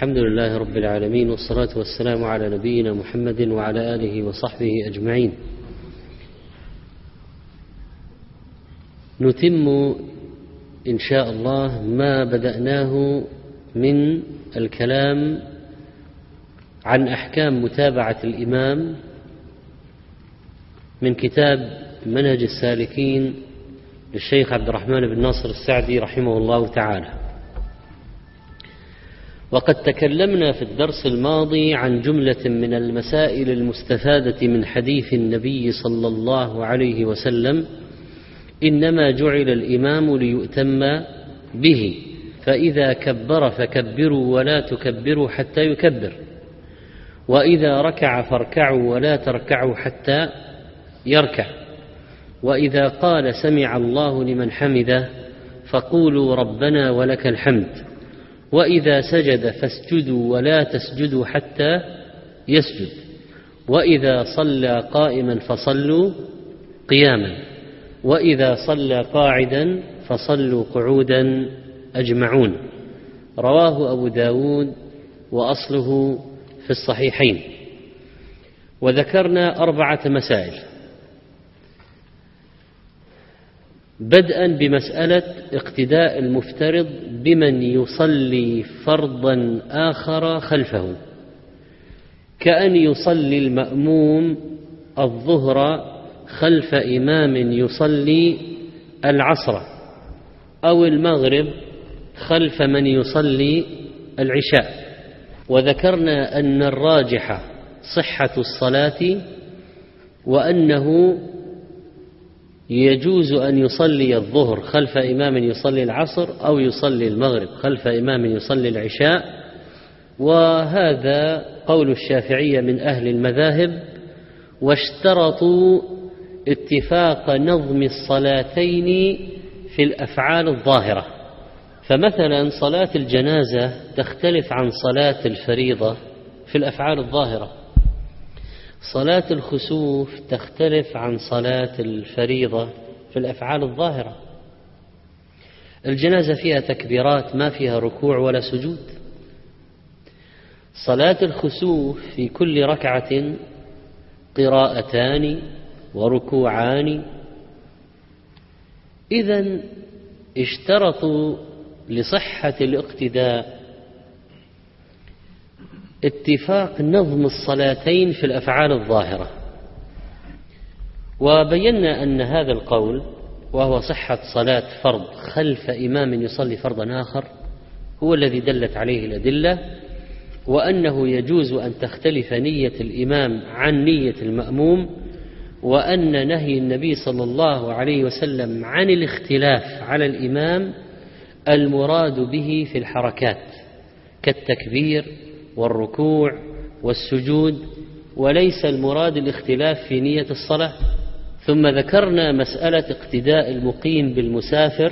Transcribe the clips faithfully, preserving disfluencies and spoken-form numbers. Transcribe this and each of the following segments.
الحمد لله رب العالمين، والصلاة والسلام على نبينا محمد وعلى آله وصحبه أجمعين. نتم إن شاء الله ما بدأناه من الكلام عن أحكام متابعة الإمام من كتاب منهج السالكين للشيخ عبد الرحمن بن ناصر السعدي رحمه الله تعالى. وقد تكلمنا في الدرس الماضي عن جملة من المسائل المستفادة من حديث النبي صلى الله عليه وسلم: إنما جعل الإمام ليؤتم به، فإذا كبر فكبروا ولا تكبروا حتى يكبر، وإذا ركع فاركعوا ولا تركعوا حتى يركع، وإذا قال سمع الله لمن حمده فقولوا ربنا ولك الحمد، وإذا سجد فاسجدوا ولا تسجدوا حتى يسجد، وإذا صلى قائما فصلوا قياما، وإذا صلى قاعدا فصلوا قعودا أجمعون. رواه أبو داود وأصله في الصحيحين. وذكرنا أربعة مسائل، بدءا بمسألة اقتداء المفترض بمن يصلي فرضا آخر خلفه، كأن يصلي المأموم الظهر خلف إمام يصلي العصر، أو المغرب خلف من يصلي العشاء. وذكرنا أن الراجح صحة الصلاة، وأنه يجوز أن يصلي الظهر خلف إمام يصلي العصر، أو يصلي المغرب خلف إمام يصلي العشاء. وهذا قول الشافعية من أهل المذاهب، واشترطوا اتفاق نظم الصلاتين في الأفعال الظاهرة. فمثلا صلاة الجنازة تختلف عن صلاة الفريضة في الأفعال الظاهرة، صلاة الخسوف تختلف عن صلاة الفريضة في الأفعال الظاهرة. الجنازة فيها تكبيرات ما فيها ركوع ولا سجود. صلاة الخسوف في كل ركعة قراءتان وركوعان. إذن اشترطوا لصحة الاقتداء اتفاق نظم الصلاتين في الأفعال الظاهرة. وبينا أن هذا القول، وهو صحة صلاة فرض خلف إمام يصلي فرضا آخر، هو الذي دلت عليه الأدلة، وأنه يجوز أن تختلف نية الإمام عن نية المأموم، وأن نهي النبي صلى الله عليه وسلم عن الاختلاف على الإمام المراد به في الحركات كالتكبير والركوع والسجود، وليس المراد الاختلاف في نية الصلاة. ثم ذكرنا مسألة اقتداء المقيم بالمسافر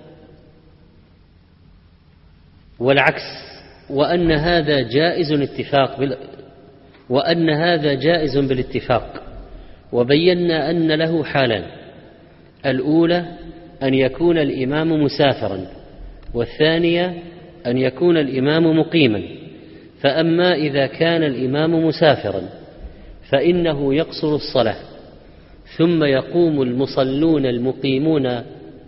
والعكس، وأن هذا جائز اتفاق بال... وأن هذا جائز بالاتفاق. وبينا أن له حالان: الأولى أن يكون الإمام مسافرا، والثانية أن يكون الإمام مقيما. فأما إذا كان الإمام مسافرا فإنه يقصر الصلاة، ثم يقوم المصلون المقيمون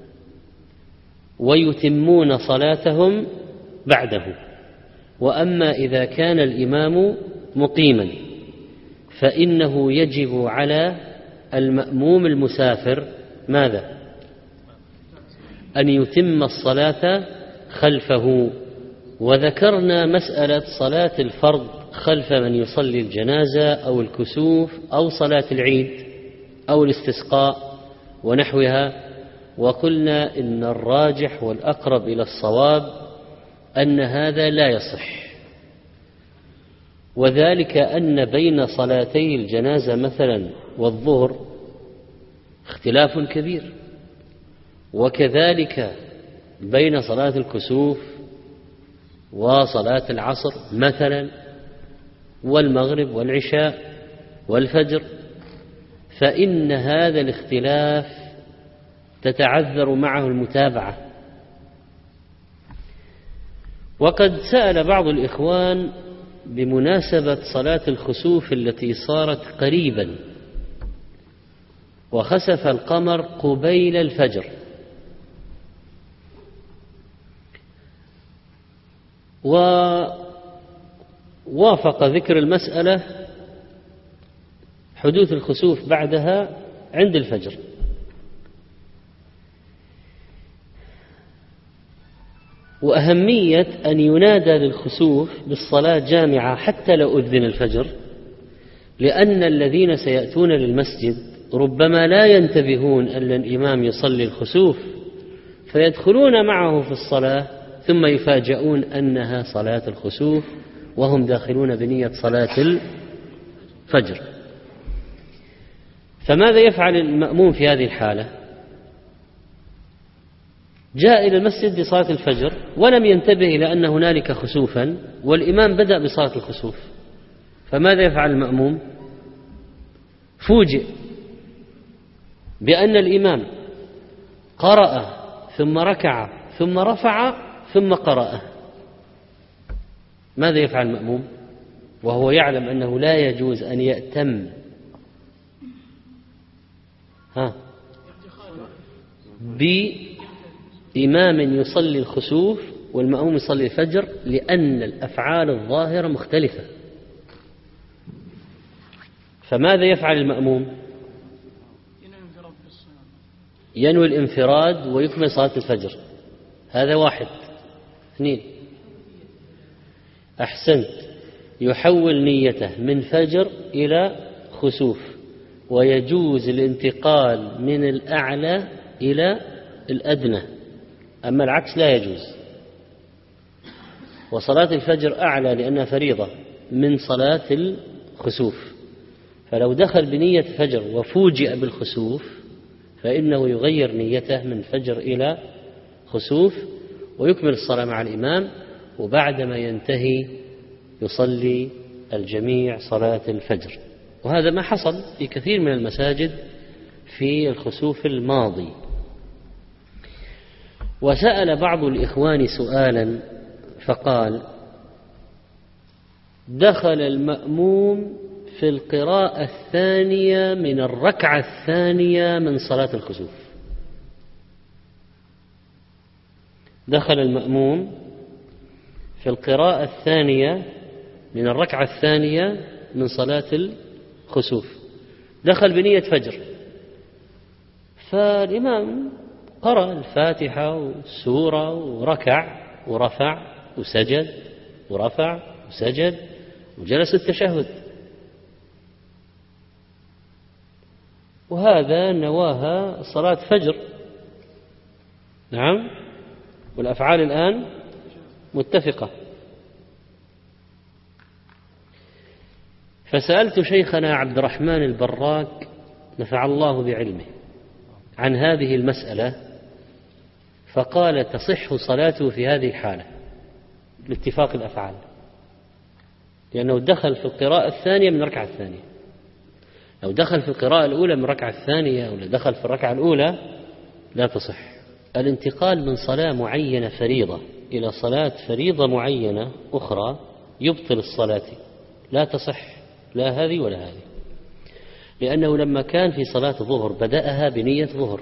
ويتمون صلاتهم بعده. وأما إذا كان الإمام مقيما فإنه يجب على المأموم المسافر ماذا؟ أن يتم الصلاة خلفه. وذكرنا مسألة صلاة الفرض خلف من يصلي الجنازة أو الكسوف أو صلاة العيد أو الاستسقاء ونحوها، وقلنا إن الراجح والأقرب إلى الصواب أن هذا لا يصح، وذلك أن بين صلاتي الجنازة مثلا والظهر اختلاف كبير، وكذلك بين صلاة الكسوف وصلاة العصر مثلا، والمغرب والعشاء والفجر. فإن هذا الاختلاف تتعذر معه المتابعة. وقد سأل بعض الإخوان بمناسبة صلاة الخسوف التي صارت قريبا وخسف القمر قبيل الفجر، ووافق ذكر المسألة حدوث الخسوف بعدها عند الفجر. وأهمية أن ينادى للخسوف بالصلاة جامعة حتى لو أذن الفجر، لأن الذين سيأتون للمسجد ربما لا ينتبهون أن الإمام يصلي الخسوف فيدخلون معه في الصلاة ثم يفاجؤون أنها صلاة الخسوف وهم داخلون بنية صلاة الفجر. فماذا يفعل المأموم في هذه الحالة؟ جاء إلى المسجد لصلاة الفجر ولم ينتبه إلى أن هنالك خسوفا والإمام بدأ بصلاة الخسوف، فماذا يفعل المأموم؟ فوجئ بأن الإمام قرأ ثم ركع ثم رفع ثم قرأ. ماذا يفعل المأموم وهو يعلم أنه لا يجوز أن يأتم ها بإمام يصلي الخسوف والمأموم يصلي الفجر، لأن الأفعال الظاهرة مختلفة. فماذا يفعل المأموم؟ ينوي الانفراد ويكمل صلاة الفجر. هذا واحد. اثنين، أحسنت، يحول نيته من فجر إلى خسوف، ويجوز الانتقال من الأعلى إلى الأدنى، أما العكس لا يجوز. وصلاة الفجر أعلى لأنها فريضة من صلاة الخسوف، فلو دخل بنية فجر وفوجئ بالخسوف فإنه يغير نيته من فجر إلى خسوف ويكمل الصلاة مع الإمام، وبعدما ينتهي يصلي الجميع صلاة الفجر. وهذا ما حصل في كثير من المساجد في الخسوف الماضي. وسأل بعض الإخوان سؤالا فقال: دخل المأموم في القراءة الثانية من الركعة الثانية من صلاة الخسوف. دخل المأموم في القراءة الثانية من الركعة الثانية من صلاة الخسوف، دخل بنية فجر، فالإمام قرأ الفاتحة والسورة وركع ورفع وسجد ورفع وسجد وجلس التشهد، وهذا نواها صلاة فجر. نعم، والأفعال الآن متفقة. فسألت شيخنا عبد الرحمن البراك نفع الله بعلمه عن هذه المسألة، فقال: تصح صلاته في هذه الحالة لاتفاق الأفعال، لأنه دخل في القراءة الثانية من الركعة الثانية. لو دخل في القراءة الأولى من الركعة الثانية ولا دخل في الركعة الأولى لا تصح. الانتقال من صلاة معينة فريضة إلى صلاة فريضة معينة أخرى يبطل الصلاة، لا تصح لا هذه ولا هذه، لأنه لما كان في صلاة الظهر بدأها بنية ظهر،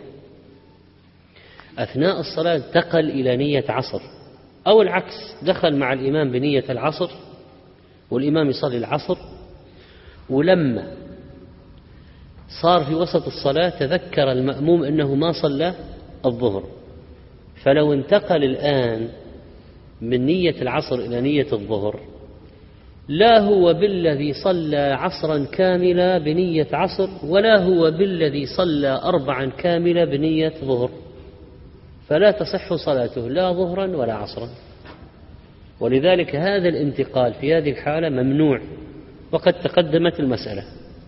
أثناء الصلاة انتقل إلى نية عصر، أو العكس، دخل مع الإمام بنية العصر والإمام يصلي العصر، ولما صار في وسط الصلاة تذكر المأموم أنه ما صلى الظهر، فلو انتقل الآن من نية العصر إلى نية الظهر لا هو بالذي صلى عصرا كاملة بنية عصر ولا هو بالذي صلى أربعا كاملة بنية ظهر، فلا تصح صلاته لا ظهرا ولا عصرا. ولذلك هذا الانتقال في هذه الحالة ممنوع، وقد تقدمت المسألة.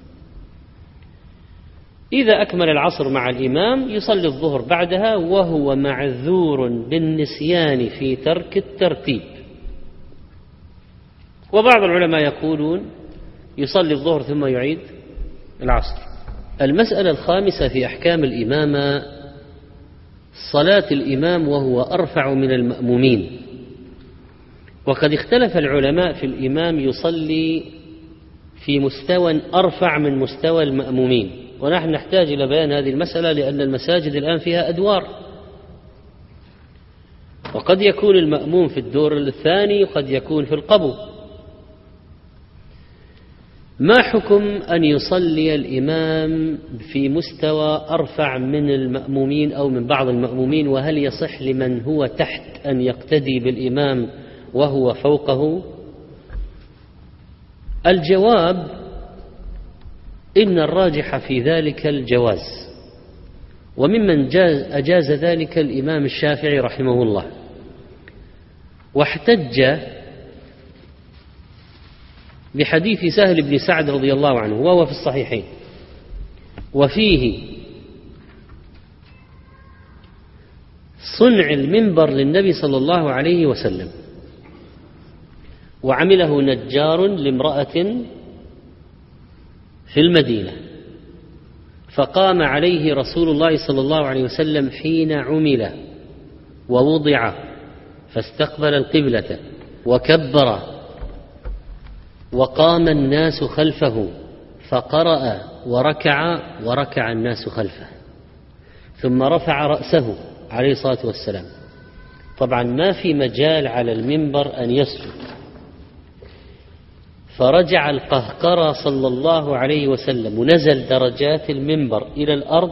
إذا أكمل العصر مع الإمام يصلي الظهر بعدها وهو معذور بالنسيان في ترك الترتيب. وبعض العلماء يقولون يصلي الظهر ثم يعيد العصر. المسألة الخامسة في أحكام الإمامة: صلاة الإمام وهو أرفع من المأمومين. وقد اختلف العلماء في الإمام يصلي في مستوى أرفع من مستوى المأمومين، ونحن نحتاج إلى بيان هذه المسألة لأن المساجد الآن فيها أدوار، وقد يكون المأموم في الدور الثاني وقد يكون في القبو. ما حكم أن يصلي الإمام في مستوى أرفع من المأمومين أو من بعض المأمومين، وهل يصح لمن هو تحت أن يقتدي بالإمام وهو فوقه؟ الجواب إن الراجح في ذلك الجواز، وممن جاز أجاز ذلك الإمام الشافعي رحمه الله، واحتج بحديث سهل بن سعد رضي الله عنه وهو في الصحيحين، وفيه صنع المنبر للنبي صلى الله عليه وسلم، وعمله نجار لامرأة في المدينة، فقام عليه رسول الله صلى الله عليه وسلم حين عمل ووضع، فاستقبل القبلة وكبر، وقام الناس خلفه فقرأ وركع وركع الناس خلفه، ثم رفع رأسه عليه الصلاة والسلام. طبعا ما في مجال على المنبر أن يسجد، فرجع القهقرى صلى الله عليه وسلم ونزل درجات المنبر إلى الأرض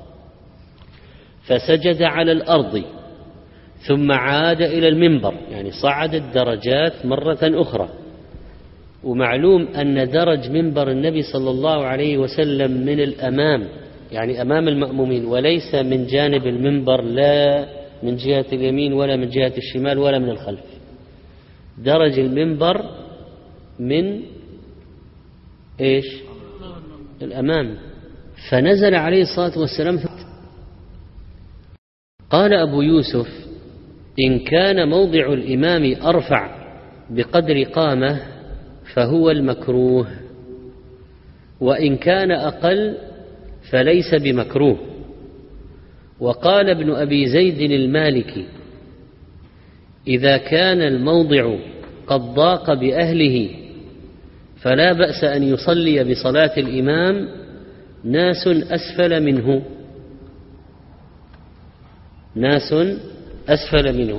فسجد على الأرض، ثم عاد إلى المنبر، يعني صعد الدرجات مرة أخرى. ومعلوم أن درج منبر النبي صلى الله عليه وسلم من الأمام، يعني أمام المأمومين، وليس من جانب المنبر، لا من جهة اليمين ولا من جهة الشمال ولا من الخلف. درج المنبر من إيش؟ الأمام، فنزل عليه الصلاة والسلام. قال أبو يوسف: إن كان موضع الإمام أرفع بقدر قامة فهو المكروه، وإن كان أقل فليس بمكروه. وقال ابن أبي زيد المالكي: إذا كان الموضع قد ضاق بأهله فلا بأس أن يصلي بصلاة الإمام ناس أسفل منه ناس أسفل منه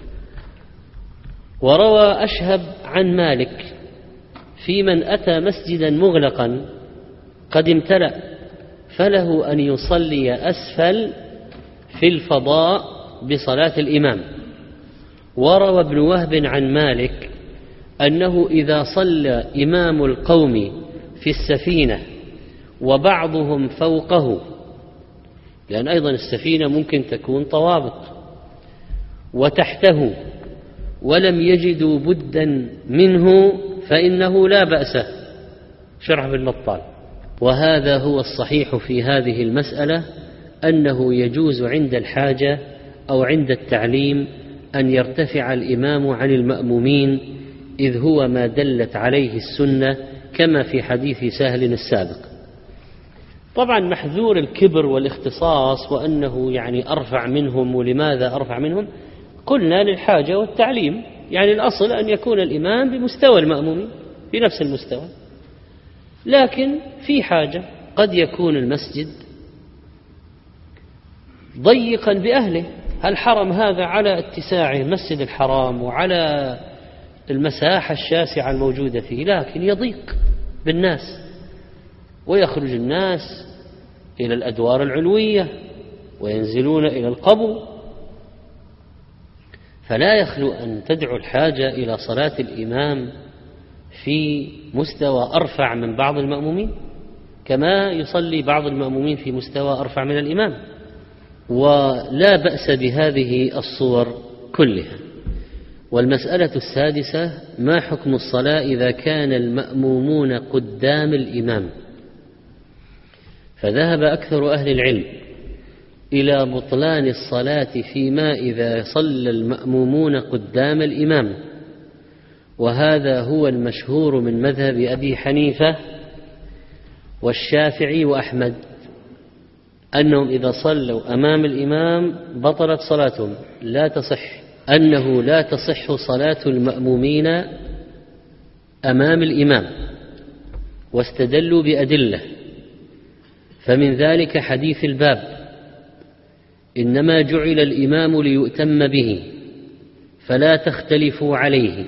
وروى أشهب عن مالك في من أتى مسجدا مغلقا قد امتلأ فله أن يصلي أسفل في الفضاء بصلاة الإمام. وروى ابن وهب عن مالك أنه إذا صلى إمام القوم في السفينة وبعضهم فوقه، لأن أيضا السفينة ممكن تكون طوابط، وتحته ولم يجدوا بدا منه فإنه لا بأس. شرح ابن بطال. وهذا هو الصحيح في هذه المسألة، أنه يجوز عند الحاجة أو عند التعليم أن يرتفع الإمام عن المأمومين، إذ هو ما دلت عليه السنة، كما في حديث سهل السابق. طبعا محذور الكبر والاختصاص، وأنه يعني أرفع منهم، ولماذا أرفع منهم؟ قلنا للحاجة والتعليم، يعني الأصل أن يكون الإمام بمستوى المأمومين في نفس المستوى، لكن في حاجة قد يكون المسجد ضيقا بأهله. الحرم هذا على اتساعه، مسجد الحرام، وعلى المساحة الشاسعة الموجودة فيه، لكن يضيق بالناس، ويخرج الناس إلى الأدوار العلوية وينزلون إلى القبو، فلا يخلو أن تدعو الحاجة إلى صلاة الإمام في مستوى أرفع من بعض المأمومين، كما يصلي بعض المأمومين في مستوى أرفع من الإمام، ولا بأس بهذه الصور كلها. والمسألة السادسة: ما حكم الصلاة إذا كان المأمومون قدام الإمام؟ فذهب أكثر أهل العلم إلى بطلان الصلاة فيما إذا صلى المأمومون قدام الإمام، وهذا هو المشهور من مذهب أبي حنيفة والشافعي وأحمد، أنهم إذا صلوا أمام الإمام بطلت صلاتهم، لا تصح أنه لا تصح صلاة المأمومين أمام الإمام، واستدلوا بأدلة، فمن ذلك حديث الباب: إنما جعل الإمام ليؤتم به فلا تختلفوا عليه.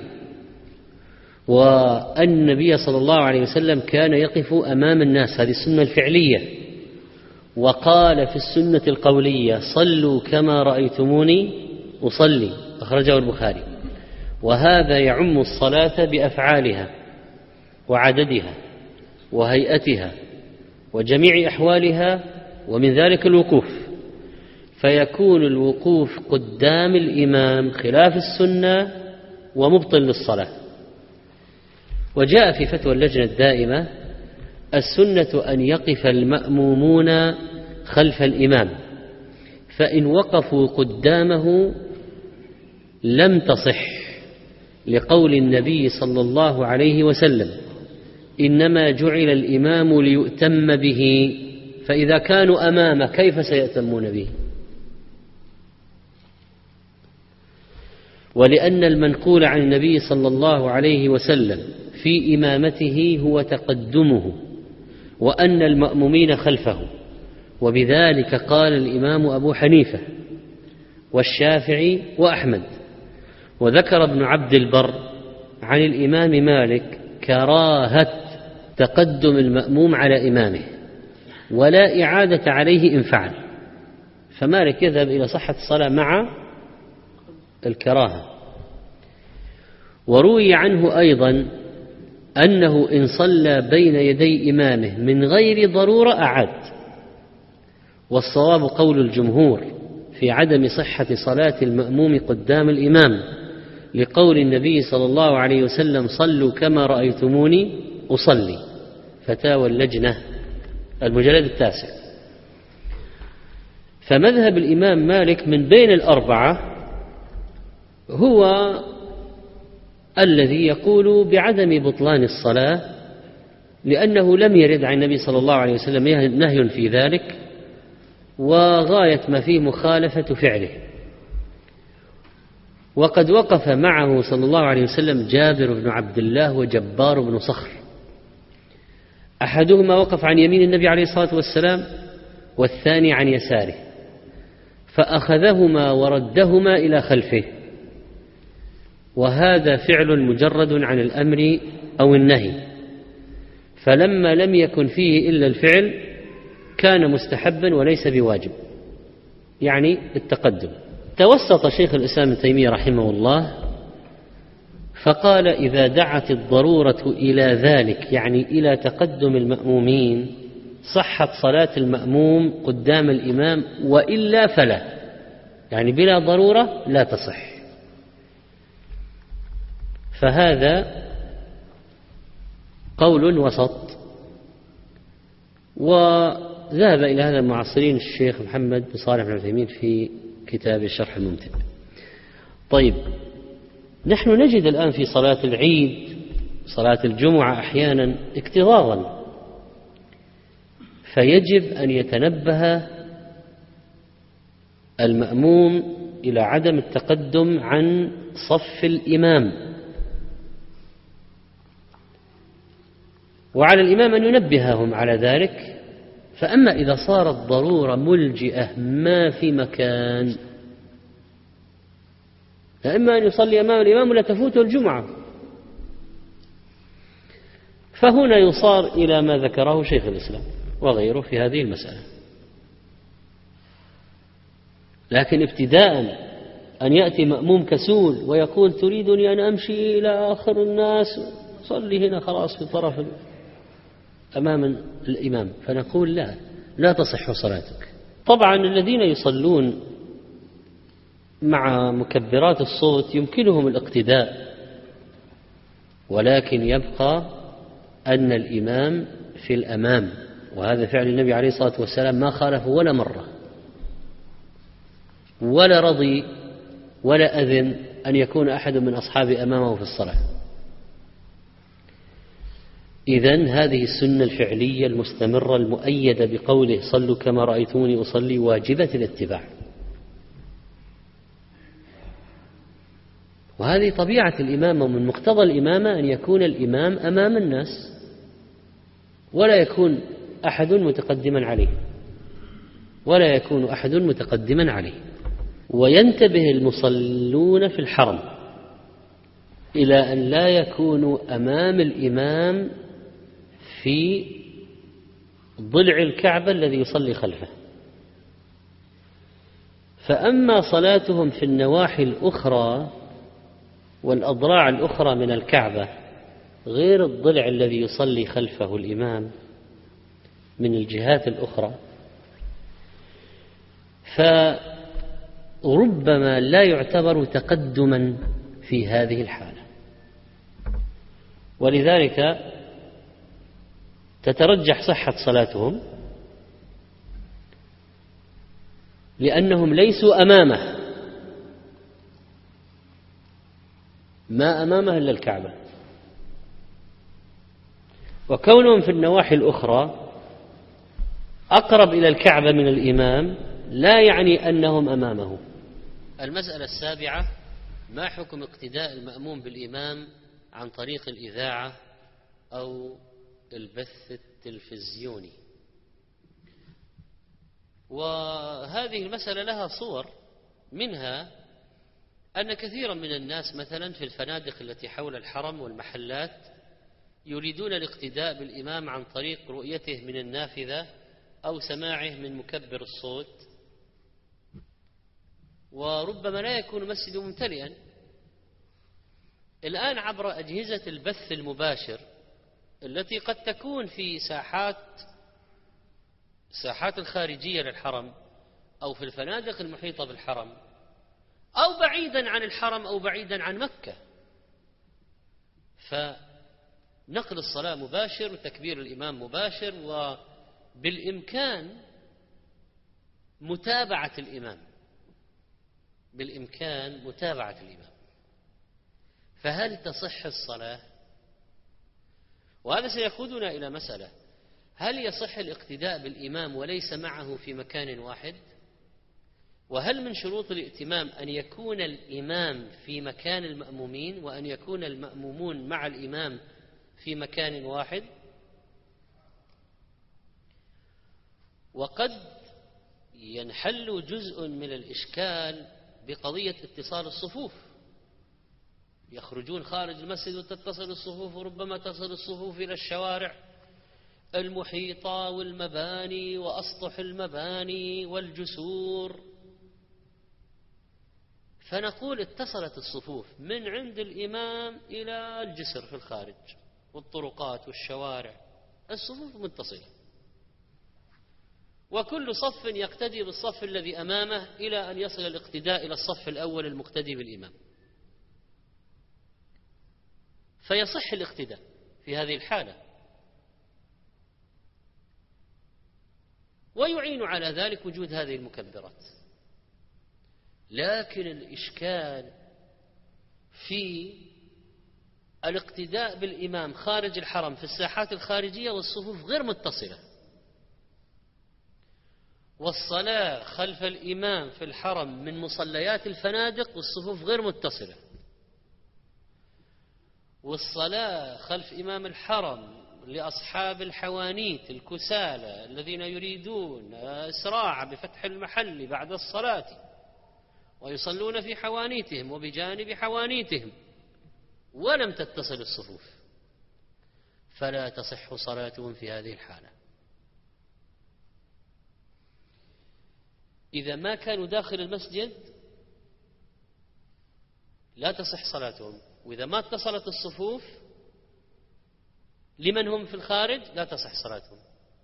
وأن النبي صلى الله عليه وسلم كان يقف أمام الناس، هذه السنة الفعلية. وقال في السنة القولية: صلوا كما رأيتموني أصلي، أخرجه البخاري. وهذا يعم الصلاة بأفعالها وعددها وهيئتها وجميع أحوالها، ومن ذلك الوقوف، فيكون الوقوف قدام الإمام خلاف السنة ومبطل للصلاة. وجاء في فتوى اللجنة الدائمة: السنة أن يقف المأمومون خلف الإمام، فإن وقفوا قدامه لم تصح، لقول النبي صلى الله عليه وسلم: إنما جعل الإمام ليؤتم به، فإذا كانوا أمامه كيف سيأتمون به؟ ولأن المنقول عن النبي صلى الله عليه وسلم في إمامته هو تقدمه، وأن المأمومين خلفه، وبذلك قال الإمام أبو حنيفة والشافعي وأحمد. وذكر ابن عبد البر عن الإمام مالك كراهة تقدم المأموم على إمامه، ولا إعادة عليه إن فعل. فمالك يذهب إلى صحة الصلاة مع الكراهة. وروي عنه أيضا أنه إن صلى بين يدي إمامه من غير ضرورة أعاد. والصواب قول الجمهور في عدم صحة صلاة المأموم قدام الإمام، لقول النبي صلى الله عليه وسلم: صلوا كما رأيتموني أصلي. فتاوى اللجنة المجلد التاسع. فمذهب الإمام مالك من بين الأربعة هو الذي يقول بعدم بطلان الصلاة، لأنه لم يرد عن النبي صلى الله عليه وسلم نهي في ذلك، وغاية ما فيه مخالفة فعله. وقد وقف معه صلى الله عليه وسلم جابر بن عبد الله وجبار بن صخر، أحدهما وقف عن يمين النبي عليه الصلاة والسلام، والثاني عن يساره، فأخذهما وردهما إلى خلفه. وهذا فعل مجرد عن الأمر أو النهي، فلما لم يكن فيه إلا الفعل كان مستحبا وليس بواجب، يعني التقدم. توسط شيخ الإسلام ابن تيمية رحمه الله فقال: إذا دعت الضرورة إلى ذلك، يعني إلى تقدم المأمومين، صحت صلاة المأموم قدام الإمام، وإلا فلا، يعني بلا ضرورة لا تصح. فهذا قول وسط. وذهب إلى هذا المعاصرين الشيخ محمد بن صالح بن عثيمين في كتاب الشرح الممتع. طيب، نحن نجد الآن في صلاة العيد، صلاة الجمعة، أحيانا اكتظاظا، فيجب أن يتنبه المأموم إلى عدم التقدم عن صف الإمام، وعلى الإمام أن ينبههم على ذلك. فأما إذا صارت ضرورة ملجئة ما في مكان، فإما أن يصلي أمام الإمام ولا تفوته الجمعة، فهنا يصار إلى ما ذكره شيخ الإسلام وغيره في هذه المسألة. لكن ابتداء أن يأتي مأموم كسول ويقول: تريدني أن أمشي إلى آخر الناس، صلي هنا خلاص في طرف أمام الإمام، فنقول: لا لا تصح صلاتك. طبعا الذين يصلون مع مكبرات الصوت يمكنهم الاقتداء، ولكن يبقى أن الإمام في الأمام، وهذا فعل النبي عليه الصلاة والسلام ما خالفه ولا مرة، ولا رضي ولا أذن أن يكون أحد من أصحابه أمامه في الصلاة. إذن هذه السنة الفعلية المستمرة المؤيدة بقوله: صلوا كما رأيتموني أصلي، واجبة الاتباع. وهذه طبيعة الإمامة، ومن مقتضى الإمامة أن يكون الإمام أمام الناس ولا يكون أحد متقدما عليه ولا يكون أحد متقدما عليه. وينتبه المصلون في الحرم إلى أن لا يكونوا أمام الإمام في ضلع الكعبة الذي يصلي خلفه. فأما صلاتهم في النواحي الأخرى والأضلاع الأخرى من الكعبة غير الضلع الذي يصلي خلفه الإمام من الجهات الأخرى، فربما لا يعتبر تقدما في هذه الحالة، ولذلك تترجح صحة صلاتهم لأنهم ليسوا أمامه، ما أمامه إلا الكعبة. وكونهم في النواحي الأخرى أقرب إلى الكعبة من الإمام لا يعني أنهم أمامه. المسألة السابعة: ما حكم اقتداء المأموم بالإمام عن طريق الإذاعة أو البث التلفزيوني؟ وهذه المسألة لها صور، منها أن كثيرا من الناس مثلا في الفنادق التي حول الحرم والمحلات يريدون الاقتداء بالإمام عن طريق رؤيته من النافذة أو سماعه من مكبر الصوت، وربما لا يكون المسجد ممتلئا. الآن عبر أجهزة البث المباشر التي قد تكون في ساحات ساحات الخارجية للحرم أو في الفنادق المحيطة بالحرم أو بعيدا عن الحرم أو بعيدا عن مكة، فنقل الصلاة مباشر وتكبير الإمام مباشر، وبالإمكان متابعة الإمام بالإمكان متابعة الإمام فهل تصح الصلاة؟ وهذا سيقودنا إلى مسألة: هل يصح الاقتداء بالإمام وليس معه في مكان واحد؟ وهل من شروط الائتمام أن يكون الإمام في مكان المأمومين وأن يكون المأمومون مع الإمام في مكان واحد؟ وقد ينحل جزء من الإشكال بقضية اتصال الصفوف، يخرجون خارج المسجد وتتصل الصفوف، وربما تصل الصفوف إلى الشوارع المحيطة والمباني وأسطح المباني والجسور، فنقول اتصلت الصفوف من عند الإمام إلى الجسر في الخارج والطرقات والشوارع، الصفوف متصلة، وكل صف يقتدي بالصف الذي أمامه إلى أن يصل الاقتداء إلى الصف الأول المقتدي بالإمام، فيصح الاقتداء في هذه الحالة. ويعين على ذلك وجود هذه المكبرات. لكن الإشكال في الاقتداء بالإمام خارج الحرم في الساحات الخارجية والصفوف غير متصلة، والصلاة خلف الإمام في الحرم من مصليات الفنادق والصفوف غير متصلة، والصلاة خلف إمام الحرم لأصحاب الحوانيت الكسالى الذين يريدون إسراع بفتح المحل بعد الصلاة ويصلون في حوانيتهم وبجانب حوانيتهم ولم تتصل الصفوف، فلا تصح صلاتهم في هذه الحالة. إذا ما كانوا داخل المسجد لا تصح صلاتهم، وإذا ما اتصلت الصفوف لمن هم في الخارج لا تصح صلاتهم.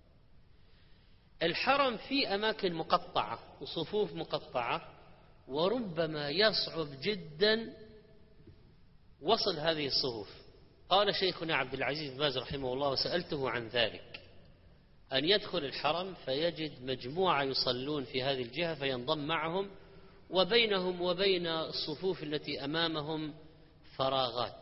الحرم في أماكن مقطعة وصفوف مقطعة، وربما يصعب جدا وصل هذه الصفوف. قال شيخنا عبد العزيز بن باز رحمه الله وسألته عن ذلك، أن يدخل الحرم فيجد مجموعة يصلون في هذه الجهة فينضم معهم، وبينهم وبين الصفوف التي أمامهم فراغات.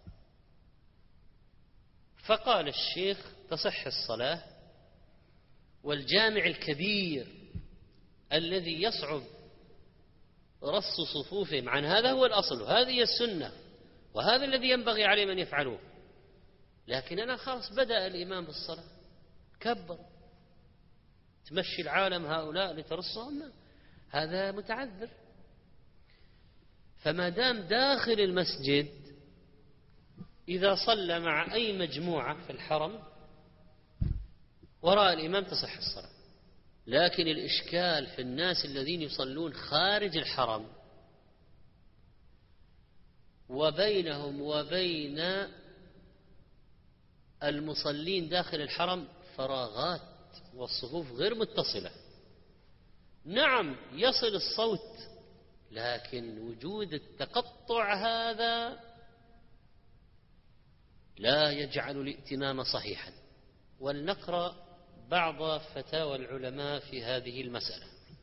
فقال الشيخ تصح الصلاة، والجامع الكبير الذي يصعب رص صفوفهم عن هذا هو الأصل، وهذه السنة، وهذا الذي ينبغي عليهم أن يفعلوه. لكن أنا خلاص بدأ الإمام بالصلاة كبر، تمشي العالم هؤلاء لترصهم، هذا متعذر. فما دام داخل المسجد إذا صلى مع أي مجموعة في الحرم وراء الإمام تصح الصلاة. لكن الإشكال في الناس الذين يصلون خارج الحرم وبينهم وبين المصلين داخل الحرم فراغات والصفوف غير متصلة. نعم يصل الصوت، لكن وجود التقطع هذا لا يجعل الائتمام صحيحا. ولنقرأ بعض فتاوى العلماء في هذه المسألة.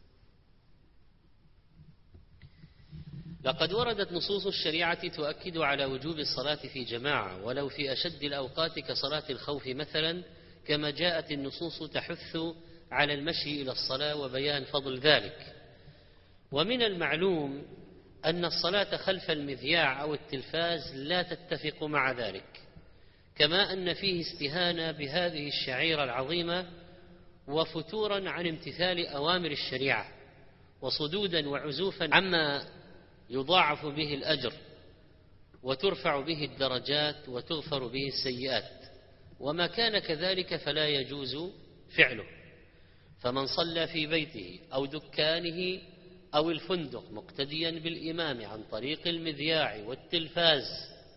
لقد وردت نصوص الشريعة تؤكد على وجوب الصلاة في جماعة ولو في أشد الأوقات كصلاة الخوف مثلا، كما جاءت النصوص تحث على المشي إلى الصلاة وبيان فضل ذلك. ومن المعلوم أن الصلاة خلف المذياع أو التلفاز لا تتفق مع ذلك، كما أن فيه استهانة بهذه الشعيرة العظيمة وفتورا عن امتثال أوامر الشريعة وصدودا وعزوفا عما يضاعف به الأجر وترفع به الدرجات وتغفر به السيئات، وما كان كذلك فلا يجوز فعله. فمن صلى في بيته أو دكانه أو الفندق مقتديا بالإمام عن طريق المذياع والتلفاز،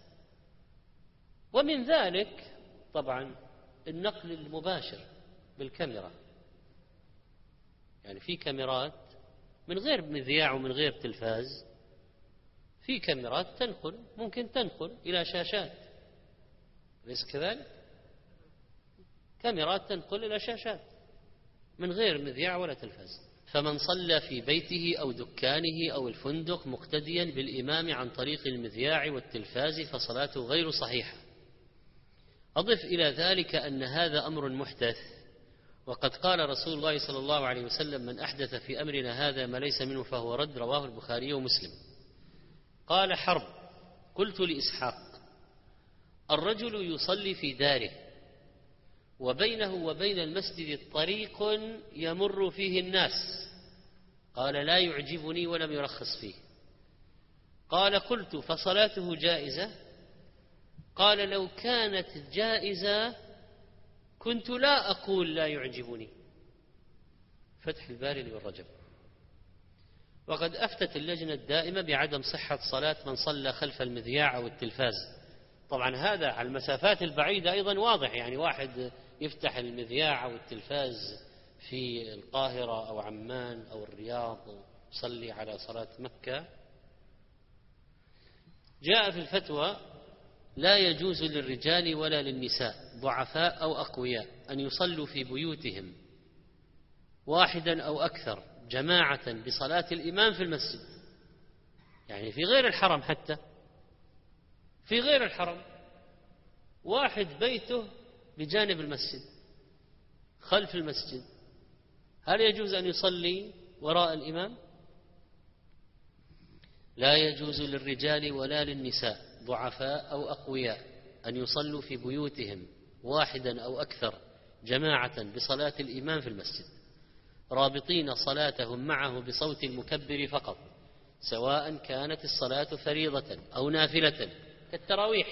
ومن ذلك طبعا النقل المباشر بالكاميرا، يعني في كاميرات من غير مذياع ومن غير تلفاز، في كاميرات تنقل ممكن تنقل إلى شاشات، ليس كذلك؟ كاميرات تنقل إلى شاشات من غير مذياع ولا تلفاز. فمن صلى في بيته أو دكانه أو الفندق مقتديا بالإمام عن طريق المذياع والتلفاز فصلاته غير صحيحة. أضف إلى ذلك أن هذا أمر محدث، وقد قال رسول الله صلى الله عليه وسلم: من أحدث في أمرنا هذا ما ليس منه فهو رد، رواه البخاري ومسلم. قال حرب: قلت لإسحاق: الرجل يصلي في داره وبينه وبين المسجد طريق يمر فيه الناس، قال: لا يعجبني ولم يرخص فيه. قال: قلت: فصلاته جائزة؟ قال: لو كانت جائزة كنت لا أقول لا يعجبني. فتح الباري لابن رجب. وقد أفتت اللجنة الدائمة بعدم صحة صلاة من صلى خلف المذياع أو التلفاز. طبعا هذا على المسافات البعيدة أيضا واضح، يعني واحد يفتح المذياع أو التلفاز في القاهرة أو عمان أو الرياض يصلي على صلاة مكة. جاء في الفتوى: لا يجوز للرجال ولا للنساء ضعفاء أو أقوياء أن يصلوا في بيوتهم واحدا أو أكثر جماعة بصلاة الإمام في المسجد، يعني في غير الحرم، حتى في غير الحرم واحد بيته بجانب المسجد خلف المسجد، هل يجوز أن يصلي وراء الإمام؟ لا يجوز للرجال ولا للنساء ضعفاء أو أقوياء أن يصلوا في بيوتهم واحدا أو أكثر جماعة بصلاة الإمام في المسجد، رابطين صلاتهم معه بصوت المكبر فقط، سواء كانت الصلاة فريضة أو نافلة كالتراويح،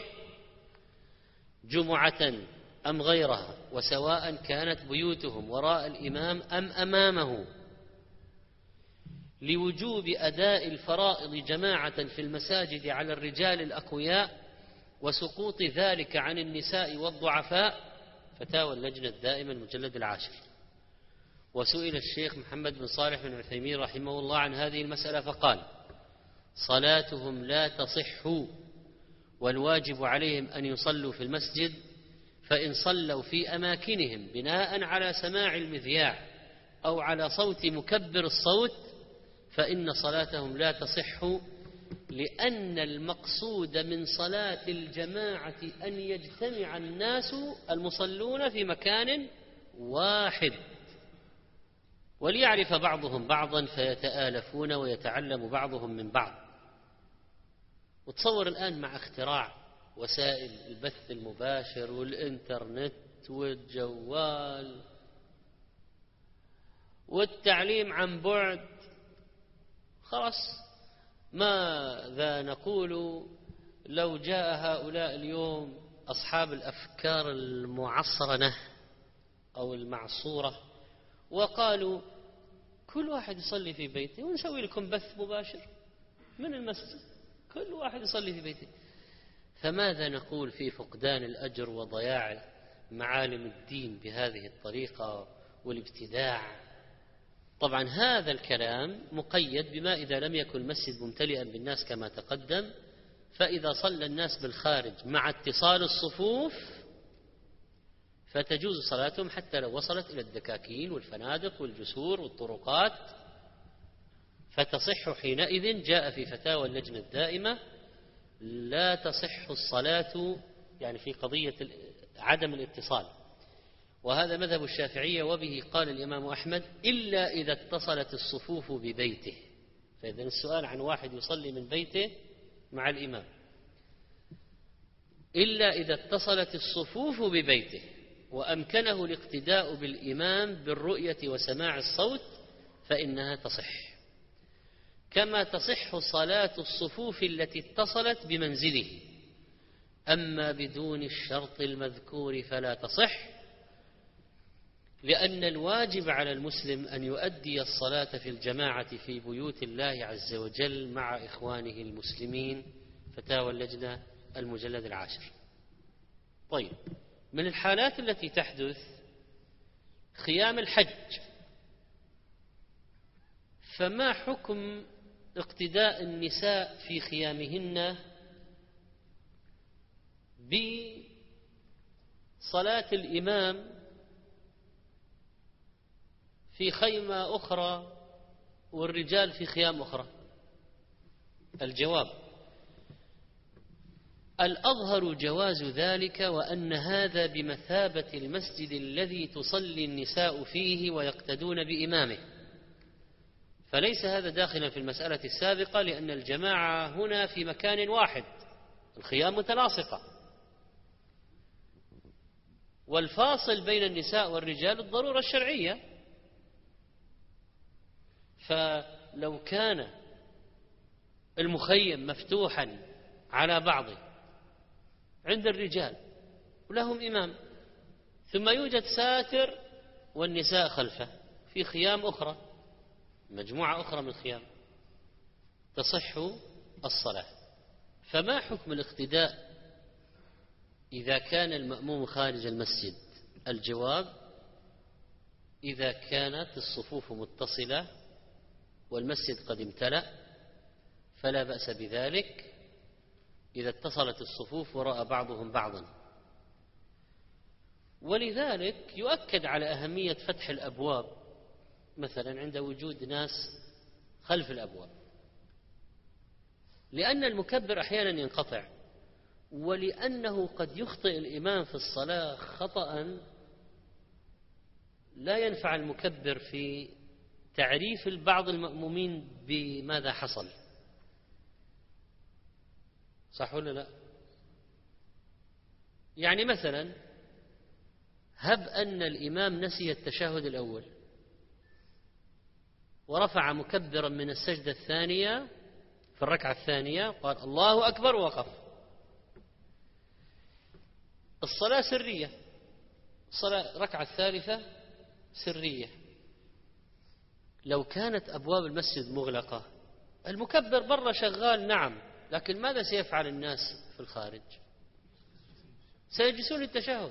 جمعة أم غيرها، وسواء كانت بيوتهم وراء الإمام أم أمامه، لوجوب أداء الفرائض جماعة في المساجد على الرجال الأقوياء وسقوط ذلك عن النساء والضعفاء. فتاوى اللجنة الدائمة المجلد العاشر. وسئل الشيخ محمد بن صالح بن عثيمين رحمه الله عن هذه المسألة فقال: صلاتهم لا تصح، والواجب عليهم أن يصلوا في المسجد، فإن صلوا في أماكنهم بناء على سماع المذياع أو على صوت مكبر الصوت فإن صلاتهم لا تصح، لأن المقصود من صلاة الجماعة أن يجتمع الناس المصلون في مكان واحد. وليعرف بعضهم بعضا فيتآلفون ويتعلم بعضهم من بعض. وتصور الآن مع اختراع وسائل البث المباشر والإنترنت والجوال والتعليم عن بعد، خلاص ماذا نقول لو جاء هؤلاء اليوم أصحاب الأفكار المعصرنة أو المعصورة وقالوا كل واحد يصلي في بيته ونسوي لكم بث مباشر من المسجد، كل واحد يصلي في بيته. فماذا نقول في فقدان الأجر وضياع معالم الدين بهذه الطريقة والابتداع؟ طبعا هذا الكلام مقيد بما إذا لم يكن المسجد ممتلئا بالناس كما تقدم، فإذا صلى الناس بالخارج مع اتصال الصفوف فتجوز صلاتهم حتى لو وصلت إلى الدكاكين والفنادق والجسور والطرقات، فتصح حينئذ. جاء في فتاوى اللجنة الدائمة لا تصح الصلاة يعني في قضية عدم الاتصال، وهذا مذهب الشافعية، وبه قال الإمام أحمد إلا إذا اتصلت الصفوف ببيته. فإذا السؤال عن واحد يصلي من بيته مع الإمام، إلا إذا اتصلت الصفوف ببيته وأمكنه الاقتداء بالإمام بالرؤية وسماع الصوت فإنها تصح، كما تصح صلاة الصفوف التي اتصلت بمنزله، أما بدون الشرط المذكور فلا تصح، لأن الواجب على المسلم أن يؤدي الصلاة في الجماعة في بيوت الله عز وجل مع إخوانه المسلمين. فتاوى اللجنة المجلد العاشر. طيب، من الحالات التي تحدث خيام الحج، فما حكم اقتداء النساء في خيامهن بصلاة الإمام في خيمة أخرى والرجال في خيام أخرى؟ الجواب: الأظهر جواز ذلك، وأن هذا بمثابة المسجد الذي تصلي النساء فيه ويقتدون بإمامه، فليس هذا داخلا في المسألة السابقة، لأن الجماعة هنا في مكان واحد، الخيام متلاصقة، والفاصل بين النساء والرجال الضرورة الشرعية. فلو كان المخيم مفتوحا على بعضه عند الرجال ولهم إمام، ثم يوجد ساتر والنساء خلفه في خيام أخرى، مجموعة أخرى من الخيام، تصح الصلاة. فما حكم الاقتداء إذا كان المأموم خارج المسجد؟ الجواب: إذا كانت الصفوف متصلة والمسجد قد امتلأ فلا بأس بذلك إذا اتصلت الصفوف وراء بعضهم بعضا. ولذلك يؤكد على أهمية فتح الأبواب مثلا عند وجود ناس خلف الأبواب، لأن المكبر أحيانا ينقطع، ولأنه قد يخطئ الإمام في الصلاة خطأ لا ينفع المكبر في تعريف البعض المأمومين بماذا حصل. صح ولا لا؟ يعني مثلا هب أن الإمام نسي التشهد الأول ورفع مكبرا من السجدة الثانية في الركعة الثانية، قال الله أكبر ووقف، الصلاة سرية، الصلاة ركعة الثالثة سرية. لو كانت أبواب المسجد مغلقة المكبر برا شغال، نعم، لكن ماذا سيفعل الناس في الخارج؟ سيجلسون للتشهد.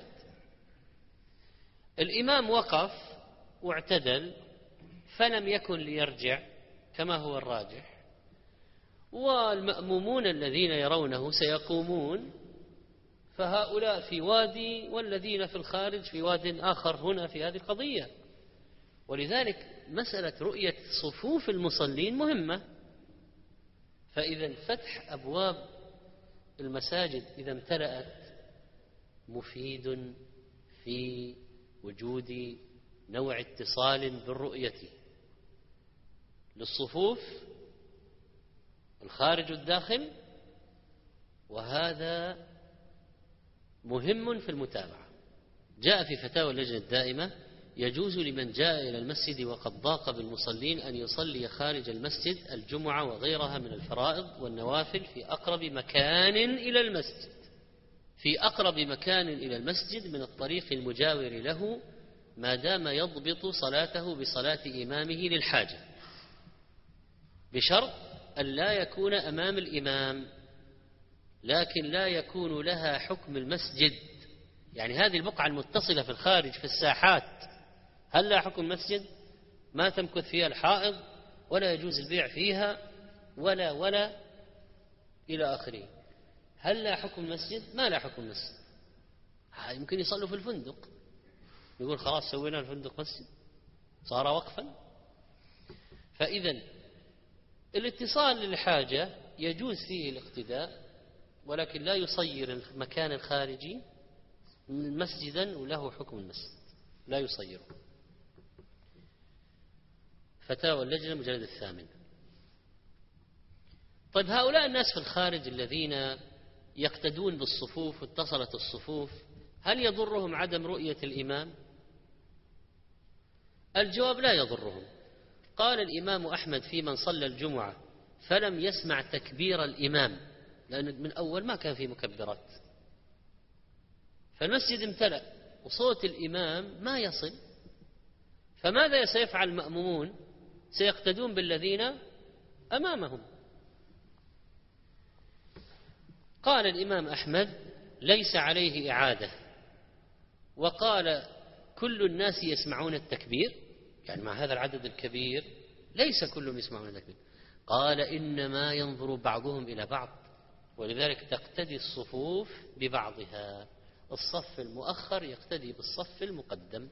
الإمام وقف واعتدل فلم يكن ليرجع كما هو الراجح، والمأمومون الذين يرونه سيقومون، فهؤلاء في وادي والذين في الخارج في واد آخر هنا في هذه القضية. ولذلك مسألة رؤية صفوف المصلين مهمة. فإذا فتح أبواب المساجد إذا امتلأت مفيد في وجود نوع اتصال بالرؤية. للصفوف الخارج والداخل، وهذا مهم في المتابعة. جاء في فتاوى اللجنة الدائمة: يجوز لمن جاء إلى المسجد وقد ضاق بالمصلين أن يصلي خارج المسجد الجمعة وغيرها من الفرائض والنوافل في أقرب مكان إلى المسجد في أقرب مكان إلى المسجد من الطريق المجاور له، ما دام يضبط صلاته بصلاة إمامه للحاجة، بشرط أن لا يكون أمام الإمام، لكن لا يكون لها حكم المسجد. يعني هذه البقعة المتصلة في الخارج في الساحات هل لها حكم المسجد؟ ما تمكث فيها الحائض، ولا يجوز البيع فيها، ولا ولا إلى آخره. هل لها حكم المسجد؟ ما لها حكم المسجد. يمكن يصلوا في الفندق، يقول خلاص سوينا الفندق مسجد، صار وقفا. فإذا الاتصال للحاجة يجوز فيه الاقتداء، ولكن لا يصير المكان الخارجي مسجدا وله حكم المسجد، لا يصيره. فتاوى اللجنة المجلد الثامن. طيب هؤلاء الناس في الخارج الذين يقتدون بالصفوف واتصلت الصفوف، هل يضرهم عدم رؤية الإمام؟ الجواب: لا يضرهم. قال الإمام أحمد في من صلى الجمعة فلم يسمع تكبير الإمام، لأن من أول ما كان في مكبرات، فالمسجد امتلأ وصوت الإمام ما يصل، فماذا سيفعل المأمومون؟ سيقتدون بالذين أمامهم. قال الإمام أحمد: ليس عليه إعادة. وقال: كل الناس يسمعون التكبير، يعني مع هذا العدد الكبير ليس كلهم يسمعون التكبير. قال: إنما ينظر بعضهم إلى بعض، ولذلك تقتدي الصفوف ببعضها، الصف المؤخر يقتدي بالصف المقدم.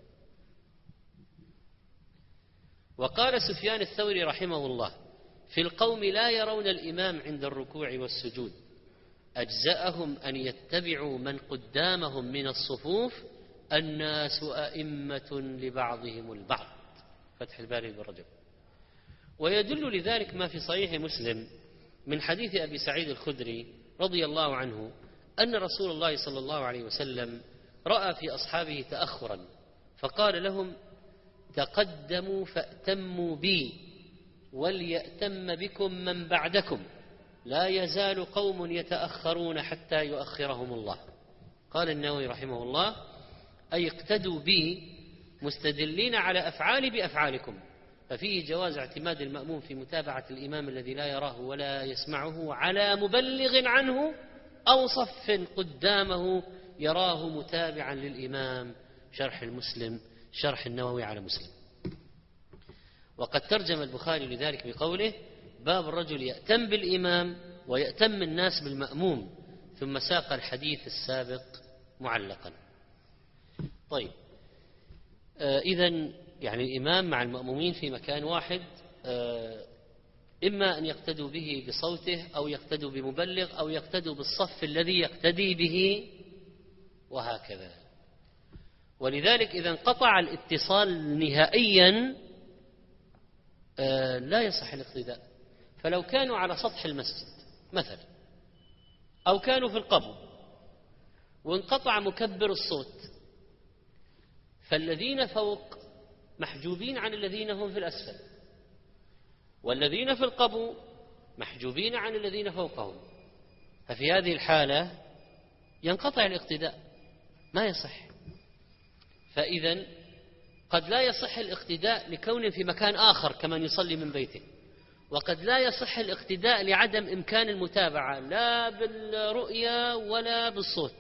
وقال سفيان الثوري رحمه الله: في القوم لا يرون الإمام عند الركوع والسجود، أجزأهم أن يتبعوا من قدامهم من الصفوف، الناس أئمة لبعضهم البعض. فتح الباري بالرجب. ويدل لذلك ما في صحيح مسلم من حديث أبي سعيد الخدري رضي الله عنه أن رسول الله صلى الله عليه وسلم رأى في أصحابه تأخرا، فقال لهم: تقدموا فأتموا بي، وليأتم بكم من بعدكم، لا يزال قوم يتأخرون حتى يؤخرهم الله. قال النووي رحمه الله: أي اقتدوا بي مستدلين على أفعالي بأفعالكم، ففيه جواز اعتماد المأموم في متابعة الإمام الذي لا يراه ولا يسمعه على مبلغ عنه أو صف قدامه يراه متابعا للإمام. شرح المسلم، شرح النووي على مسلم. وقد ترجم البخاري لذلك بقوله: باب الرجل يأتم بالإمام ويأتم الناس بالمأموم، ثم ساق الحديث السابق معلقا. طيب، آه إذن يعني الإمام مع المأمومين في مكان واحد، آه إما أن يقتدوا به بصوته، أو يقتدوا بمبلغ، أو يقتدوا بالصف الذي يقتدي به، وهكذا. ولذلك إذا انقطع الاتصال نهائيا آه لا يصح الاقتداء. فلو كانوا على سطح المسجد مثلا، أو كانوا في القبو وانقطع مكبر الصوت، فالذين فوق محجوبين عن الذين هم في الأسفل، والذين في القبو محجوبين عن الذين فوقهم، ففي هذه الحالة ينقطع الاقتداء، ما يصح. فإذا قد لا يصح الاقتداء لكون في مكان آخر كمن يصلي من بيته، وقد لا يصح الاقتداء لعدم إمكان المتابعة لا بالرؤية ولا بالصوت.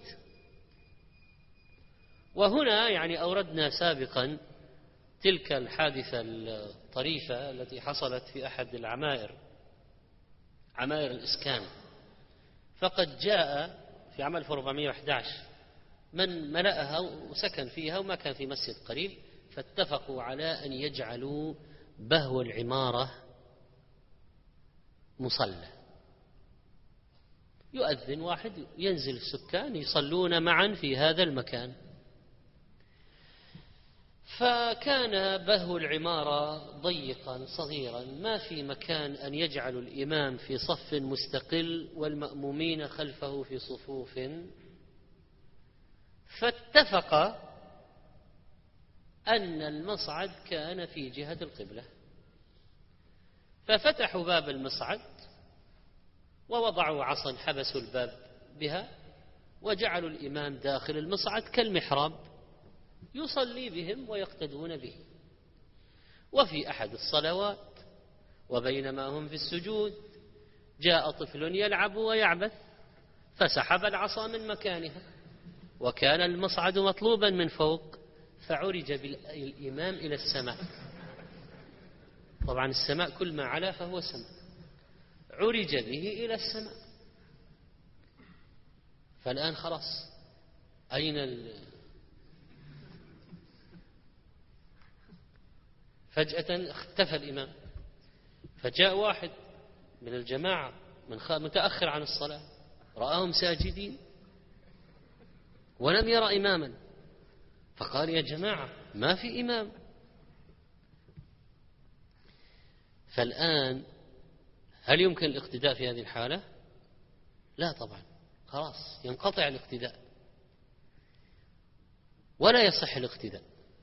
وهنا يعني أوردنا سابقا تلك الحادثة الطريفة التي حصلت في أحد العمائر، عمائر الإسكان، فقد جاء في عام ألف وأربعمائة وأحد عشر من ملأها وسكن فيها وما كان في مسجد قريب، فاتفقوا على أن يجعلوا بهو العمارة مصلى، يؤذن واحد ينزل السكان يصلون معا في هذا المكان. فكان بهو العمارة ضيقا صغيرا، ما في مكان أن يجعل الإمام في صف مستقل والمأمومين خلفه في صفوف، فاتفق أن المصعد كان في جهة القبلة، ففتحوا باب المصعد ووضعوا عصا حبسوا الباب بها وجعلوا الإمام داخل المصعد كالمحراب يصلي بهم ويقتدون به. وفي أحد الصلوات وبينما هم في السجود جاء طفل يلعب ويعبث فسحب العصا من مكانها، وكان المصعد مطلوبا من فوق، فعرج بالإمام إلى السماء. طبعا السماء كل ما علا فهو سماء، عرج به إلى السماء. فالآن خلاص أين ال... فجأة اختفى الإمام، فجاء واحد من الجماعة من خ... متأخر عن الصلاة رآهم ساجدين ولم يرى إماما، فقال يا جماعة ما في إمام. فالآن هل يمكن الاقتداء في هذه الحالة؟ لا طبعا، خلاص ينقطع الاقتداء ولا يصح الاقتداء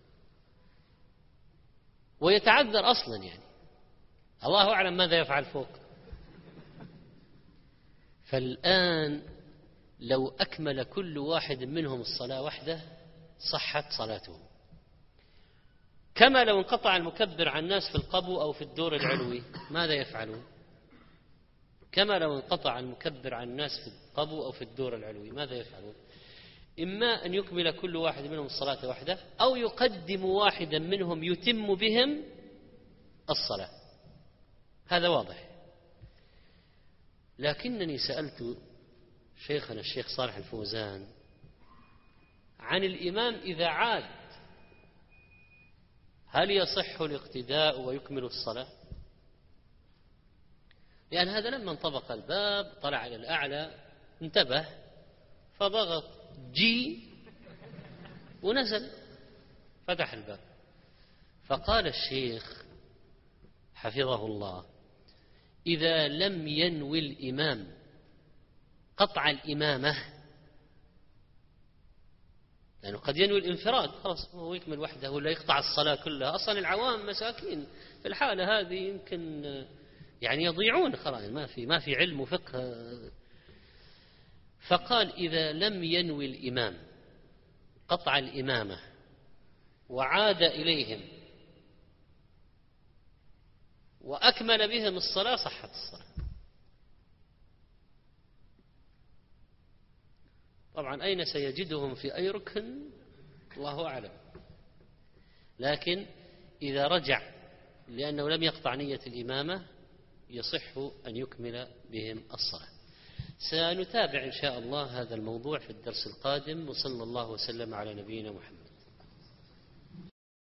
ويتعذر أصلا، يعني الله أعلم ماذا يفعل فوق. فالآن لو أكمل كل واحد منهم الصلاة وحده صحت صلاته، كما لو انقطع المكبر عن الناس في القبو أو في الدور العلوي ماذا يفعلون؟ كما لو انقطع المكبر عن الناس في القبو أو في الدور العلوي ماذا يفعلون؟ إما أن يكمل كل واحد منهم الصلاة وحده أو يقدم واحدا منهم يتم بهم الصلاة، هذا واضح. لكنني سألت شيخنا الشيخ صالح الفوزان عن الإمام إذا عاد هل يصح الاقتداء ويكمل الصلاة؟ لأن هذا لما انطبق الباب طلع إلى الأعلى انتبه فضغط جي ونزل فتح الباب. فقال الشيخ حفظه الله إذا لم ينوي الإمام قطع الإمامة، لأنه قد ينوي الانفراد خلاص هو يكمل وحده ولا يقطع الصلاة كلها، أصلا العوام مساكين في الحالة هذه يمكن يعني يضيعون خلاص، ما في ما في علم وفقه. فقال إذا لم ينوي الإمام قطع الإمامة وعاد إليهم وأكمل بهم الصلاة صحت الصلاة. طبعا أين سيجدهم في أي ركن الله أعلم، لكن إذا رجع لأنه لم يقطع نية الإمامة يصح أن يكمل بهم الصلاة. سنتابع إن شاء الله هذا الموضوع في الدرس القادم، وصلى الله وسلم على نبينا محمد.